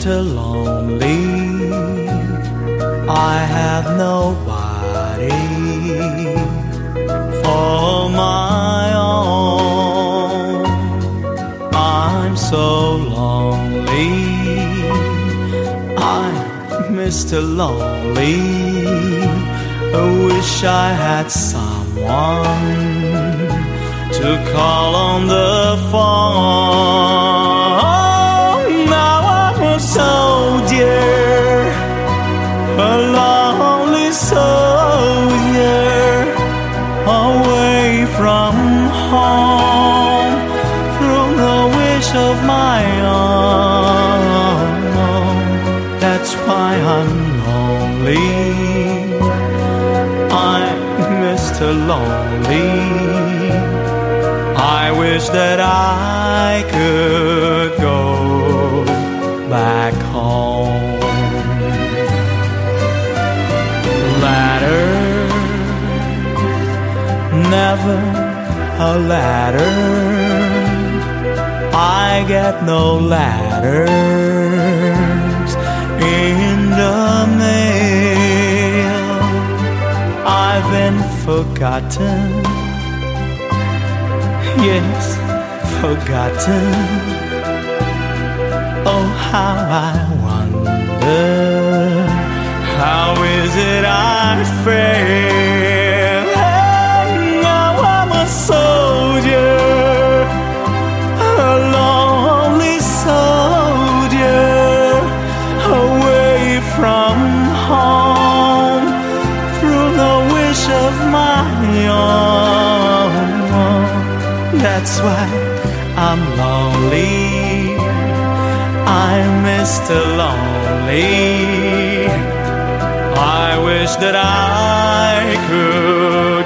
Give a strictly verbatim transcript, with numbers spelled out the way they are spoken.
Mister Lonely, I have nobody for my own. I'm so lonely, I'm Mister Lonely. I wish I had someone to call on the phone. Now I'm a soldier, a lonely soldier, away from home, through no wish of my own. That's why I'm lonely, I'm Mister Lonely. I wish that I could go back home. Ladder, never a ladder. I get no ladders in the mail. I've been forgotten, yes, forgotten. Oh, how I wonder, how is it I fail? Hey, now I'm a soldier, a lonely soldier, away from home, through no wish of my own. That's why I'm lonely, I'm Mister Lonely. I wish that I could